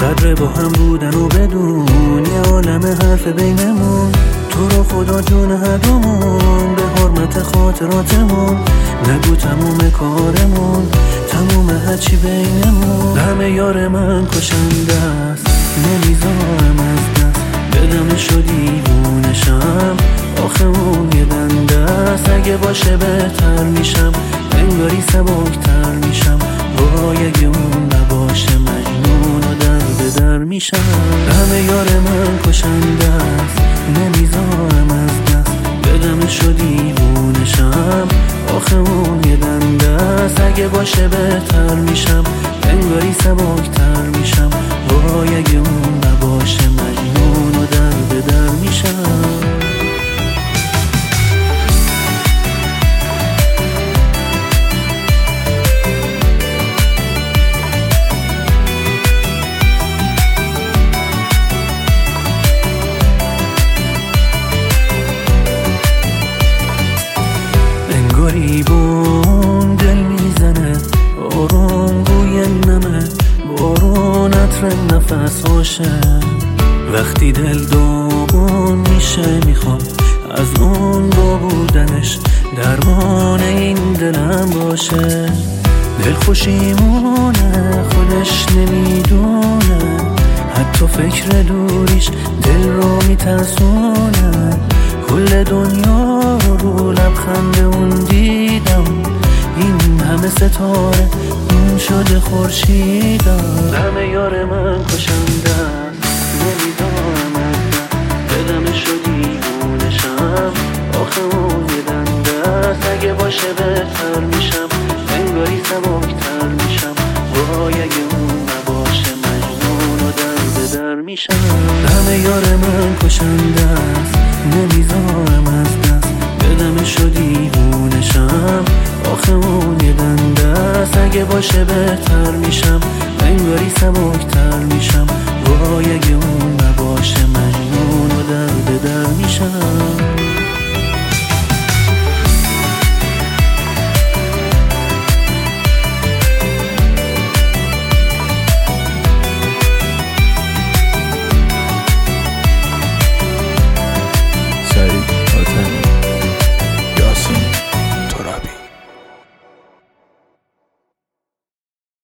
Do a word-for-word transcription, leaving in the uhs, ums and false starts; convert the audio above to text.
قدر با هم بودن و بدون یه عالم حرف بینمون، تو رو خدا جون هر دومون به حرمت خاطراتمون نگو تموم کارمون، تموم هرچی بینمون. همه یار من کشنده است، نمیذارم از دست بدم شدی دیوونشم، آخه اون یه دنده است. اگه باشه بهتر میشم، انگاری سبکتر میشم، وای اگه اون نباشه مجنون و در به در میشم. همه یار من کشنده است، نمیذارم از دست بدم شدی دیوونشم، آخه اون یه دنده است. اگه باشه بهتر میشم، انگاری سبکتر میشم، وای اگه اون نباشه مجنون و در به در میشم. گریبون دل میزنه، آروم بوی نمه، بارون عطر نفس هاشه. وقتی دل داغون میشه میخواد از اون با بودنش درمان این دلم باشه. دل خوشیمونه خودش نمیدونه، حتی فکر دوریش دل رو میترسونه. کل دنیا رو رو لبخند اون دیدم، این همه ستاره اون شده خورشیدم. همه یار من کشنده است، نمیدارم از دست بدم شدی دیوونشم، آخه اون یه دنده است. اگه باشه بهتر میشم، انگاری سبکتر میشم، وای اگه اون نباشه مجنون و در به در میشم. همه یار من کشنده است، نمیذارم از دست بدم شدی دیوونشم، آخه اون یه دنده است. اگه باشه بهتر میشم، انگاری سبکتر میشم، وای اگه اون نباشه مجنون و در به در میشم.